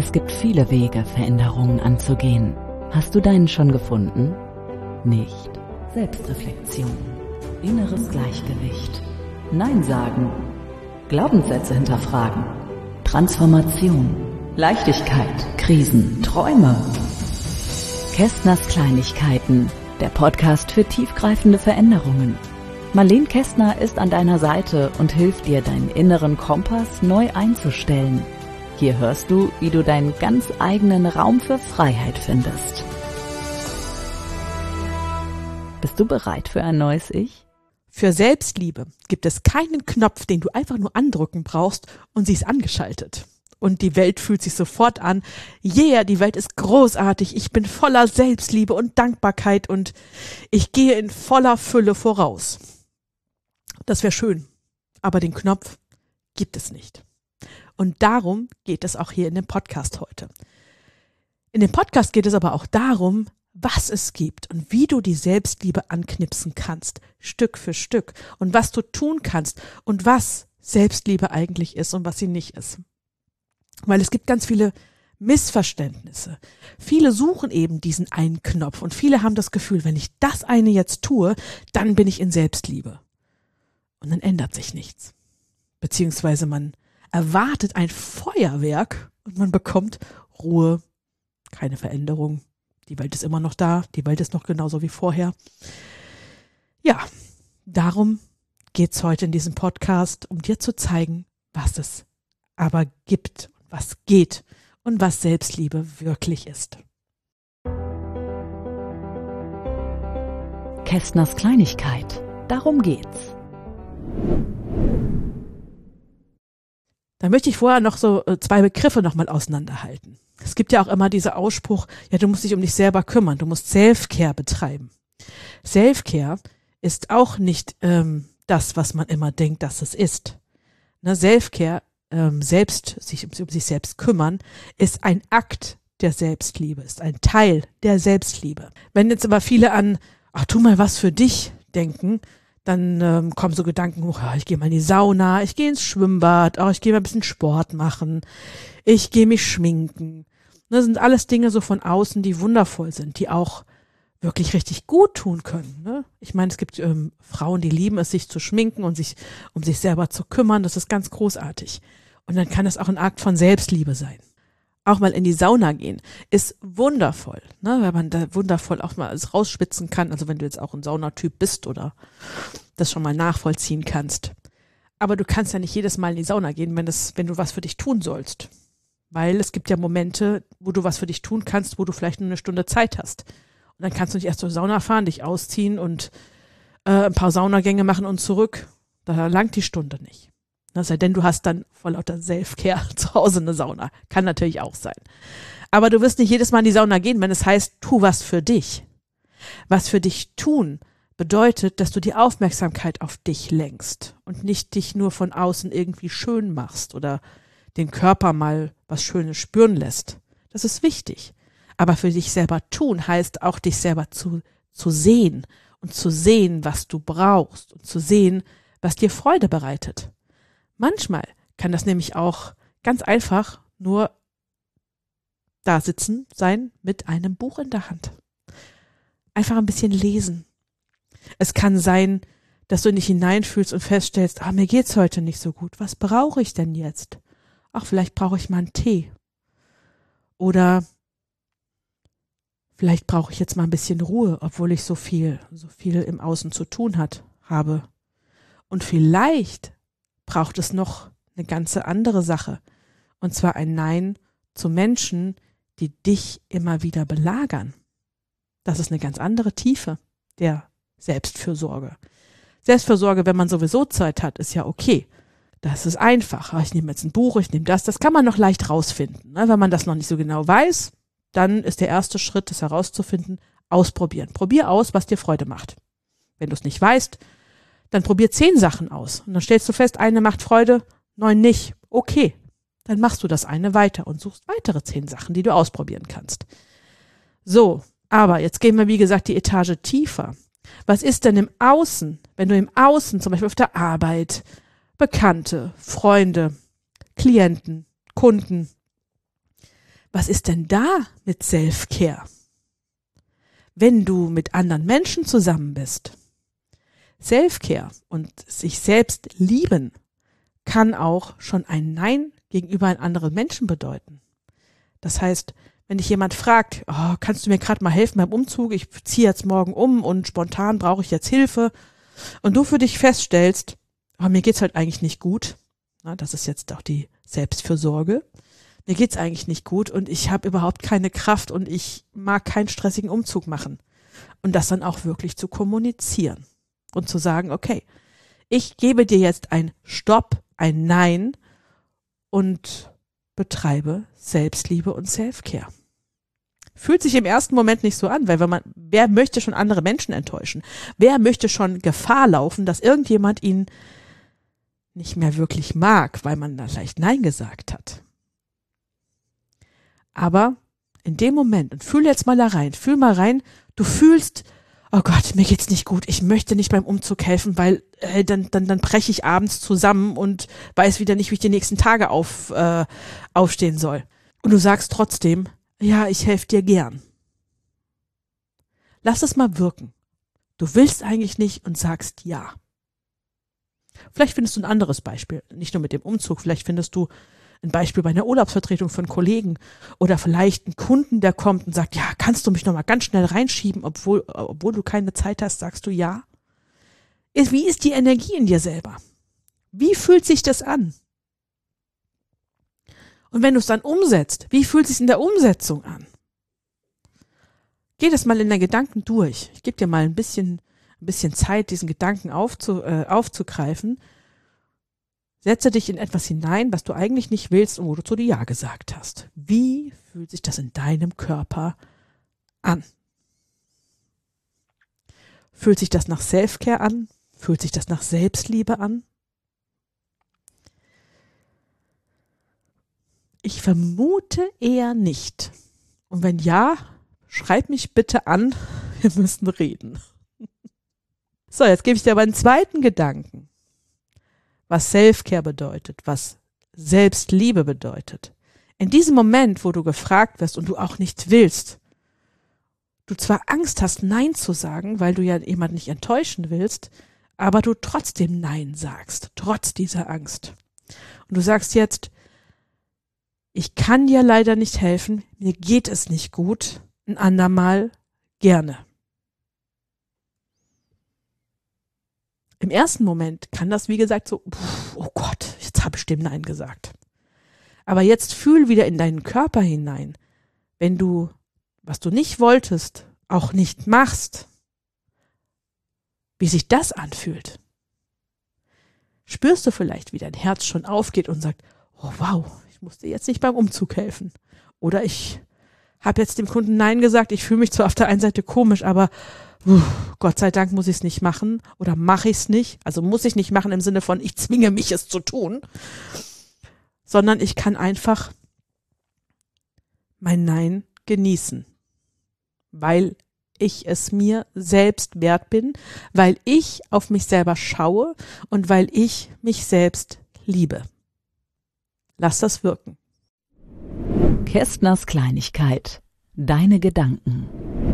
Es gibt viele Wege, Veränderungen anzugehen. Hast du deinen schon gefunden? Nicht. Selbstreflexion, inneres Gleichgewicht, Nein sagen, Glaubenssätze hinterfragen, Transformation, Leichtigkeit, Krisen, Träume. Kästners Kleinigkeiten, der Podcast für tiefgreifende Veränderungen. Marlene Kästner ist an deiner Seite und hilft dir, deinen inneren Kompass neu einzustellen. Hier hörst du, wie du deinen ganz eigenen Raum für Freiheit findest. Bist du bereit für ein neues Ich? Für Selbstliebe gibt es keinen Knopf, den du einfach nur andrücken brauchst und sie ist angeschaltet. Und die Welt fühlt sich sofort an, yeah, die Welt ist großartig, ich bin voller Selbstliebe und Dankbarkeit und ich gehe in voller Fülle voraus. Das wäre schön, aber den Knopf gibt es nicht. Und darum geht es auch hier in dem Podcast heute. In dem Podcast geht es aber auch darum, was es gibt und wie du die Selbstliebe anknipsen kannst, Stück für Stück, und was du tun kannst und was Selbstliebe eigentlich ist und was sie nicht ist. Weil es gibt ganz viele Missverständnisse. Viele suchen eben diesen einen Knopf und viele haben das Gefühl, wenn ich das eine jetzt tue, dann bin ich in Selbstliebe. Und dann ändert sich nichts. Beziehungsweise man erwartet ein Feuerwerk und man bekommt Ruhe, keine Veränderung. Die Welt ist immer noch da, die Welt ist noch genauso wie vorher. Ja, darum geht's heute in diesem Podcast, um dir zu zeigen, was es aber gibt, was geht und was Selbstliebe wirklich ist. Kästners Kleinigkeit, darum geht's. Da möchte ich vorher noch so zwei Begriffe nochmal auseinanderhalten. Es gibt ja auch immer diesen Ausspruch, ja, du musst dich um dich selber kümmern, du musst Self-Care betreiben. Self-Care ist auch nicht das, was man immer denkt, dass es ist. Ne, Self-Care, sich um sich selbst kümmern, ist ein Akt der Selbstliebe, ist ein Teil der Selbstliebe. Wenn jetzt aber viele an, ach, tu mal was für dich denken, dann kommen so Gedanken hoch, ich gehe mal in die Sauna, ich gehe ins Schwimmbad, ich gehe mal ein bisschen Sport machen, ich gehe mich schminken. Das sind alles Dinge so von außen, die wundervoll sind, die auch wirklich richtig gut tun können. Ne? Ich meine, es gibt Frauen, die lieben es, sich zu schminken und sich um sich selber zu kümmern. Das ist ganz großartig. Und dann kann es auch ein Akt von Selbstliebe sein. Auch mal in die Sauna gehen ist wundervoll, ne? Weil man da wundervoll auch mal alles rausspitzen kann. Also wenn du jetzt auch ein Saunatyp bist oder das schon mal nachvollziehen kannst. Aber du kannst ja nicht jedes Mal in die Sauna gehen, wenn du was für dich tun sollst. Weil es gibt ja Momente, wo du was für dich tun kannst, wo du vielleicht nur eine Stunde Zeit hast. Und dann kannst du nicht erst zur Sauna fahren, dich ausziehen und ein paar Saunagänge machen und zurück. Da langt die Stunde nicht. Das sei denn, du hast dann vor lauter Self-Care zu Hause eine Sauna. Kann natürlich auch sein. Aber du wirst nicht jedes Mal in die Sauna gehen, wenn es heißt, tu was für dich. Was für dich tun bedeutet, dass du die Aufmerksamkeit auf dich lenkst und nicht dich nur von außen irgendwie schön machst oder den Körper mal was Schönes spüren lässt. Das ist wichtig. Aber für dich selber tun heißt auch, dich selber zu sehen und zu sehen, was du brauchst und zu sehen, was dir Freude bereitet. Manchmal kann das nämlich auch ganz einfach nur da sitzen sein mit einem Buch in der Hand. Einfach ein bisschen lesen. Es kann sein, dass du in dich hineinfühlst und feststellst, mir geht's heute nicht so gut. Was brauche ich denn jetzt? Ach, vielleicht brauche ich mal einen Tee. Oder vielleicht brauche ich jetzt mal ein bisschen Ruhe, obwohl ich so viel im Außen zu tun habe. Und vielleicht braucht es noch eine ganze andere Sache. Und zwar ein Nein zu Menschen, die dich immer wieder belagern. Das ist eine ganz andere Tiefe der Selbstfürsorge. Selbstfürsorge, wenn man sowieso Zeit hat, ist ja okay. Das ist einfach. Ich nehme jetzt ein Buch, ich nehme das. Das kann man noch leicht rausfinden. Ne? Wenn man das noch nicht so genau weiß, dann ist der erste Schritt, das herauszufinden, ausprobieren. Probier aus, was dir Freude macht. Wenn du es nicht weißt, dann probier 10 Sachen aus. Und dann stellst du fest, eine macht Freude, 9 nicht. Okay, dann machst du das eine weiter und suchst weitere 10 Sachen, die du ausprobieren kannst. So, aber jetzt gehen wir, wie gesagt, die Etage tiefer. Was ist denn im Außen, wenn du im Außen, zum Beispiel auf der Arbeit, Bekannte, Freunde, Klienten, Kunden, Was ist denn da mit Self-Care? Wenn du mit anderen Menschen zusammen bist. Self-Care und sich selbst lieben kann auch schon ein Nein gegenüber einem anderen Menschen bedeuten. Das heißt, wenn dich jemand fragt, oh, kannst du mir gerade mal helfen beim Umzug, ich ziehe jetzt morgen um und spontan brauche ich jetzt Hilfe, und du für dich feststellst, oh, mir geht's halt eigentlich nicht gut, na, das ist jetzt auch die Selbstfürsorge, mir geht's eigentlich nicht gut und ich habe überhaupt keine Kraft und ich mag keinen stressigen Umzug machen. Und das dann auch wirklich zu kommunizieren und zu sagen, okay, ich gebe dir jetzt ein Stopp, ein Nein und betreibe Selbstliebe und Self-Care. Fühlt sich im ersten Moment nicht so an, weil wer möchte schon andere Menschen enttäuschen? Wer möchte schon Gefahr laufen, dass irgendjemand ihn nicht mehr wirklich mag, weil man da vielleicht Nein gesagt hat? Aber in dem Moment, und fühl jetzt mal da rein, fühl mal rein, du fühlst, oh Gott, mir geht's nicht gut, ich möchte nicht beim Umzug helfen, weil dann breche ich abends zusammen und weiß wieder nicht, wie ich die nächsten Tage aufstehen soll. Und du sagst trotzdem, ja, ich helfe dir gern. Lass es mal wirken. Du willst eigentlich nicht und sagst ja. Vielleicht findest du ein anderes Beispiel, nicht nur mit dem Umzug, vielleicht findest du ein Beispiel bei einer Urlaubsvertretung von Kollegen oder vielleicht einen Kunden, der kommt und sagt, ja, kannst du mich noch mal ganz schnell reinschieben, obwohl du keine Zeit hast, sagst du ja. Wie ist die Energie in dir selber? Wie fühlt sich das an? Und wenn du es dann umsetzt, wie fühlt es sich in der Umsetzung an? Geh das mal in den Gedanken durch. Ich gebe dir mal ein bisschen Zeit, diesen Gedanken aufzugreifen. Setze dich in etwas hinein, was du eigentlich nicht willst und wo du zu dir Ja gesagt hast. Wie fühlt sich das in deinem Körper an? Fühlt sich das nach Self-Care an? Fühlt sich das nach Selbstliebe an? Ich vermute eher nicht. Und wenn ja, schreib mich bitte an, wir müssen reden. So, jetzt gebe ich dir aber einen zweiten Gedanken. Was Self-Care bedeutet, was Selbstliebe bedeutet. In diesem Moment, wo du gefragt wirst und du auch nicht willst, du zwar Angst hast, Nein zu sagen, weil du ja jemanden nicht enttäuschen willst, aber du trotzdem Nein sagst, trotz dieser Angst. Und du sagst jetzt, ich kann dir leider nicht helfen, mir geht es nicht gut, ein andermal gerne. Im ersten Moment kann das, wie gesagt, so, oh Gott, jetzt habe ich dem Nein gesagt. Aber jetzt fühl wieder in deinen Körper hinein, wenn du, was du nicht wolltest, auch nicht machst, wie sich das anfühlt. Spürst du vielleicht, wie dein Herz schon aufgeht und sagt, oh wow, ich musste jetzt nicht beim Umzug helfen. Oder ich habe jetzt dem Kunden Nein gesagt, ich fühle mich zwar auf der einen Seite komisch, aber Gott sei Dank muss ich es nicht machen oder mache ich es nicht. Also muss ich nicht machen im Sinne von, ich zwinge mich es zu tun, sondern ich kann einfach mein Nein genießen, weil ich es mir selbst wert bin, weil ich auf mich selber schaue und weil ich mich selbst liebe. Lass das wirken. Kästners Kleinigkeit. Deine Gedanken.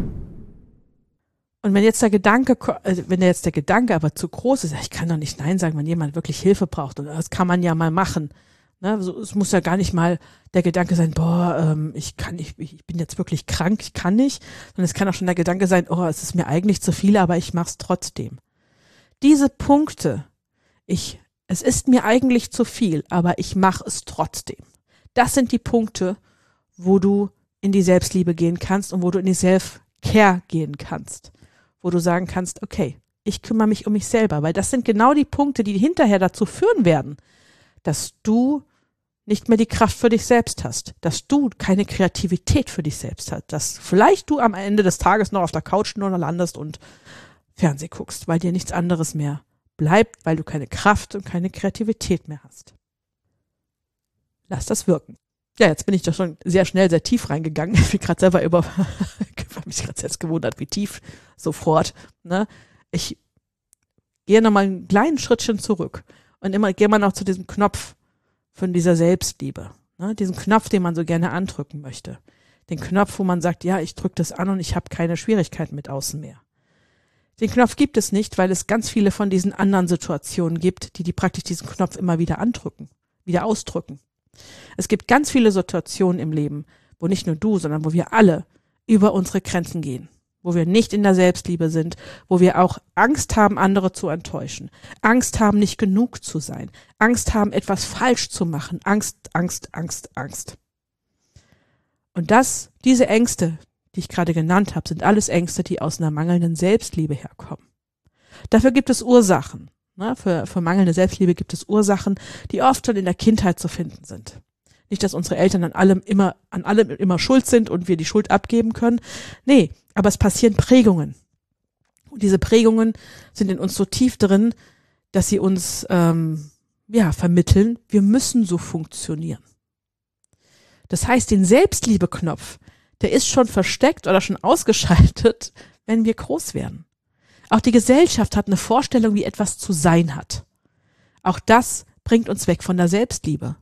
Und wenn jetzt der Gedanke aber zu groß ist, ich kann doch nicht Nein sagen, wenn jemand wirklich Hilfe braucht, und das kann man ja mal machen. Ne? Es muss ja gar nicht mal der Gedanke sein, ich bin jetzt wirklich krank, ich kann nicht, sondern es kann auch schon der Gedanke sein, es ist mir eigentlich zu viel, aber ich mach's trotzdem. Diese Punkte, es ist mir eigentlich zu viel, aber ich mache es trotzdem. Das sind die Punkte, wo du in die Selbstliebe gehen kannst und wo du in die Self-Care gehen kannst. Wo du sagen kannst, okay, ich kümmere mich um mich selber, weil das sind genau die Punkte, die hinterher dazu führen werden, dass du nicht mehr die Kraft für dich selbst hast, dass du keine Kreativität für dich selbst hast, dass vielleicht du am Ende des Tages noch auf der Couch nur landest und Fernsehen guckst, weil dir nichts anderes mehr bleibt, weil du keine Kraft und keine Kreativität mehr hast. Lass das wirken. Ja, jetzt bin ich doch schon sehr schnell, sehr tief reingegangen. Ich bin gerade selber habe mich gerade selbst gewundert, wie tief sofort. Ne? Ich gehe nochmal einen kleinen Schrittchen zurück und gehe mal noch zu diesem Knopf von dieser Selbstliebe. Ne? Diesen Knopf, den man so gerne andrücken möchte. Den Knopf, wo man sagt, ja, ich drücke das an und ich habe keine Schwierigkeiten mit außen mehr. Den Knopf gibt es nicht, weil es ganz viele von diesen anderen Situationen gibt, die praktisch diesen Knopf immer wieder andrücken, wieder ausdrücken. Es gibt ganz viele Situationen im Leben, wo nicht nur du, sondern wo wir alle über unsere Grenzen gehen, wo wir nicht in der Selbstliebe sind, wo wir auch Angst haben, andere zu enttäuschen, Angst haben, nicht genug zu sein, Angst haben, etwas falsch zu machen, Angst. Und diese Ängste, die ich gerade genannt habe, sind alles Ängste, die aus einer mangelnden Selbstliebe herkommen. Dafür gibt es Ursachen. Ne? Für mangelnde Selbstliebe gibt es Ursachen, die oft schon in der Kindheit zu finden sind. Nicht, dass unsere Eltern an allem immer schuld sind und wir die Schuld abgeben können. Nee, aber es passieren Prägungen. Und diese Prägungen sind in uns so tief drin, dass sie uns vermitteln, wir müssen so funktionieren. Das heißt, den Selbstliebe-Knopf, der ist schon versteckt oder schon ausgeschaltet, wenn wir groß werden. Auch die Gesellschaft hat eine Vorstellung, wie etwas zu sein hat. Auch das bringt uns weg von der Selbstliebe.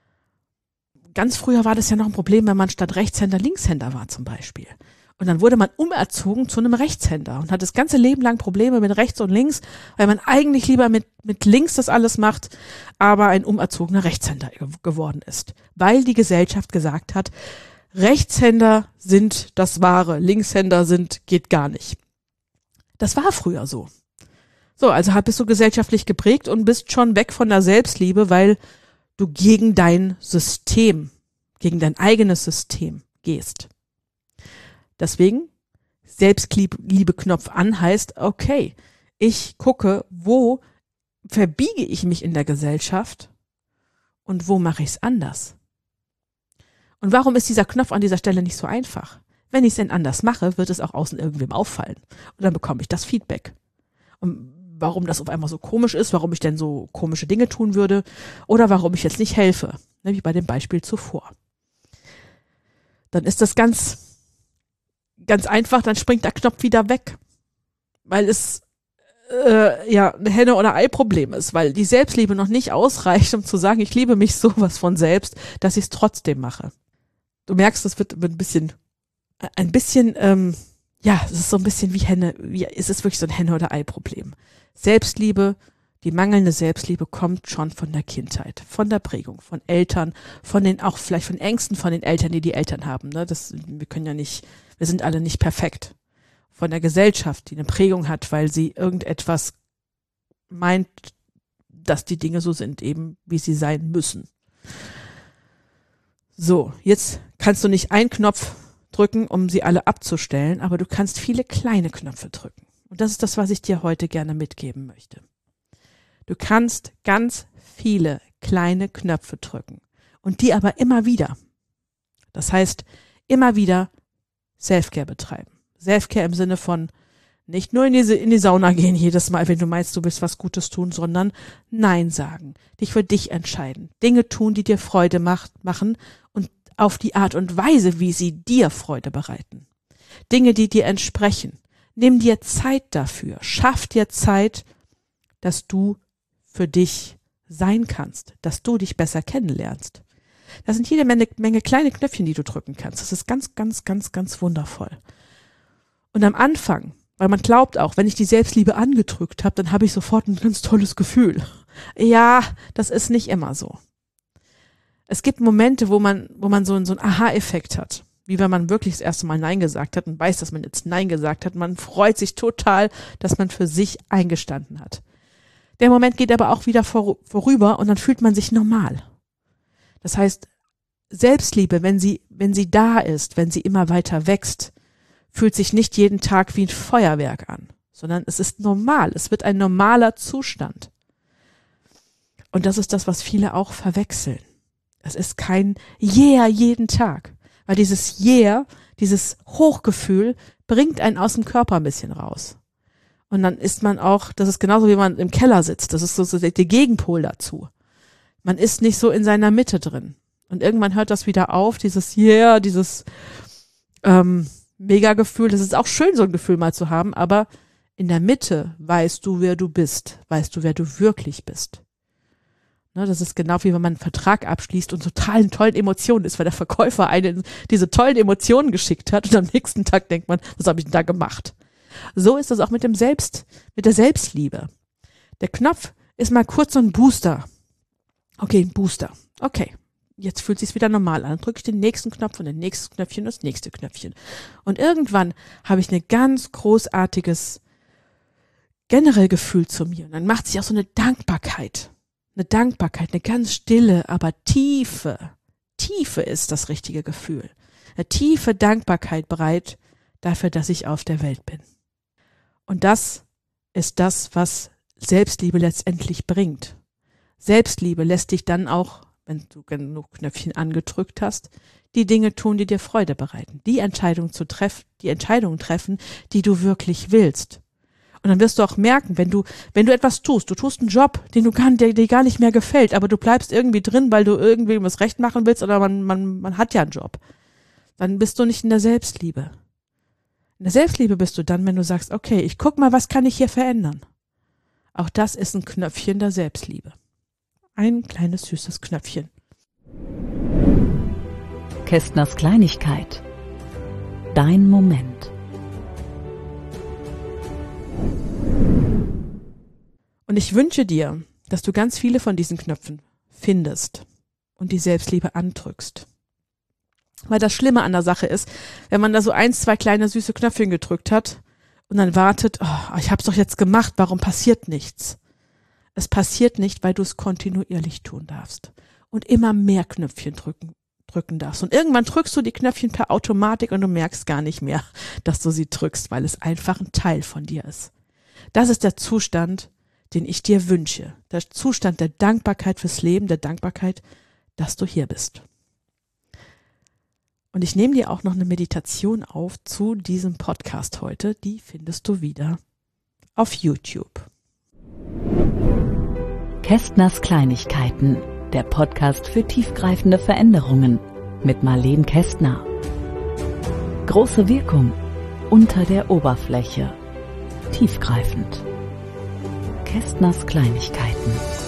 Ganz früher war das ja noch ein Problem, wenn man statt Rechtshänder Linkshänder war zum Beispiel. Und dann wurde man umerzogen zu einem Rechtshänder und hat das ganze Leben lang Probleme mit rechts und links, weil man eigentlich lieber mit links das alles macht, aber ein umerzogener Rechtshänder geworden ist. Weil die Gesellschaft gesagt hat, Rechtshänder sind das Wahre, Linkshänder geht gar nicht. Das war früher so. So, also bist du gesellschaftlich geprägt und bist schon weg von der Selbstliebe, weil du gegen dein System, gegen dein eigenes System gehst. Deswegen, Selbstliebe-Knopf an heißt, okay, ich gucke, wo verbiege ich mich in der Gesellschaft und wo mache ich es anders? Und warum ist dieser Knopf an dieser Stelle nicht so einfach? Wenn ich es denn anders mache, wird es auch außen irgendwem auffallen. Und dann bekomme ich das Feedback. Und warum das auf einmal so komisch ist, warum ich denn so komische Dinge tun würde oder warum ich jetzt nicht helfe, ne, wie bei dem Beispiel zuvor. Dann ist das ganz einfach, dann springt der Knopf wieder weg, weil es ein Henne- oder Ei-Problem ist, weil die Selbstliebe noch nicht ausreicht, um zu sagen, ich liebe mich sowas von selbst, dass ich es trotzdem mache. Du merkst, es wird es ist so ein bisschen es ist wirklich so ein Henne- oder Ei-Problem. Selbstliebe, die mangelnde Selbstliebe kommt schon von der Kindheit, von der Prägung, von Eltern, auch vielleicht von Ängsten von den Eltern, die Eltern haben. Ne? Wir sind alle nicht perfekt. Von der Gesellschaft, die eine Prägung hat, weil sie irgendetwas meint, dass die Dinge so sind, eben wie sie sein müssen. So, jetzt kannst du nicht einen Knopf drücken, um sie alle abzustellen, aber du kannst viele kleine Knöpfe drücken. Und das ist das, was ich dir heute gerne mitgeben möchte. Du kannst ganz viele kleine Knöpfe drücken und die aber immer wieder. Das heißt, immer wieder Selfcare betreiben. Selfcare im Sinne von nicht nur in die Sauna gehen jedes Mal, wenn du meinst, du willst was Gutes tun, sondern Nein sagen, dich für dich entscheiden, Dinge tun, die dir Freude machen und auf die Art und Weise, wie sie dir Freude bereiten. Dinge, die dir entsprechen. Nimm dir Zeit dafür. Schaff dir Zeit, dass du für dich sein kannst, dass du dich besser kennenlernst. Das sind jede Menge kleine Knöpfchen, die du drücken kannst. Das ist ganz, ganz, ganz, ganz wundervoll. Und am Anfang, weil man glaubt auch, wenn ich die Selbstliebe angedrückt habe, dann habe ich sofort ein ganz tolles Gefühl. Ja, das ist nicht immer so. Es gibt Momente, wo man so einen Aha-Effekt hat. Wie wenn man wirklich das erste Mal Nein gesagt hat und weiß, dass man jetzt Nein gesagt hat. Man freut sich total, dass man für sich eingestanden hat. Der Moment geht aber auch wieder vorüber und dann fühlt man sich normal. Das heißt, Selbstliebe, wenn sie da ist, wenn sie immer weiter wächst, fühlt sich nicht jeden Tag wie ein Feuerwerk an, sondern es ist normal. Es wird ein normaler Zustand. Und das ist das, was viele auch verwechseln. Es ist kein Yeah jeden Tag. Weil dieses Yeah, dieses Hochgefühl, bringt einen aus dem Körper ein bisschen raus. Und dann ist man auch, das ist genauso wie man im Keller sitzt, das ist so der Gegenpol dazu. Man ist nicht so in seiner Mitte drin. Und irgendwann hört das wieder auf, dieses Yeah, dieses Mega-Gefühl. Das ist auch schön, so ein Gefühl mal zu haben, aber in der Mitte weißt du, wer du bist, weißt du, wer du wirklich bist. Ne, das ist genau wie wenn man einen Vertrag abschließt und totalen tollen Emotionen ist, weil der Verkäufer einen diese tollen Emotionen geschickt hat und am nächsten Tag denkt man, was habe ich denn da gemacht? So ist das auch mit der Selbstliebe. Der Knopf ist mal kurz so ein Booster. Okay, ein Booster. Okay, jetzt fühlt sich's wieder normal an. Dann drücke ich den nächsten Knopf und den nächsten Knöpfchen und das nächste Knöpfchen. Und irgendwann habe ich ein ganz großartiges generell Gefühl zu mir. Und dann macht sich auch so eine Dankbarkeit, eine ganz stille, aber Tiefe ist das richtige Gefühl. Eine tiefe Dankbarkeit bereit dafür, dass ich auf der Welt bin. Und das ist das, was Selbstliebe letztendlich bringt. Selbstliebe lässt dich dann auch, wenn du genug Knöpfchen angedrückt hast, die Dinge tun, die dir Freude bereiten. Die Entscheidungen treffen, die du wirklich willst. Und dann wirst du auch merken, wenn du etwas tust, du tust einen Job, der dir gar nicht mehr gefällt, aber du bleibst irgendwie drin, weil du irgendwem was recht machen willst oder man hat ja einen Job. Dann bist du nicht in der Selbstliebe. In der Selbstliebe bist du dann, wenn du sagst, okay, ich guck mal, was kann ich hier verändern? Auch das ist ein Knöpfchen der Selbstliebe. Ein kleines süßes Knöpfchen. Kästners Kleinigkeit. Dein Moment. Und ich wünsche dir, dass du ganz viele von diesen Knöpfen findest und die Selbstliebe andrückst. Weil das Schlimme an der Sache ist, wenn man da so 1, 2 kleine süße Knöpfchen gedrückt hat und dann wartet, ich hab's doch jetzt gemacht, warum passiert nichts? Es passiert nicht, weil du es kontinuierlich tun darfst und immer mehr Knöpfchen drücken darfst. Und irgendwann drückst du die Knöpfchen per Automatik und du merkst gar nicht mehr, dass du sie drückst, weil es einfach ein Teil von dir ist. Das ist der Zustand, den ich dir wünsche. Der Zustand der Dankbarkeit fürs Leben, der Dankbarkeit, dass du hier bist. Und ich nehme dir auch noch eine Meditation auf zu diesem Podcast heute. Die findest du wieder auf YouTube. Kästners Kleinigkeiten, der Podcast für tiefgreifende Veränderungen mit Marlene Kästner. Große Wirkung unter der Oberfläche. Tiefgreifend. Kästners Kleinigkeiten.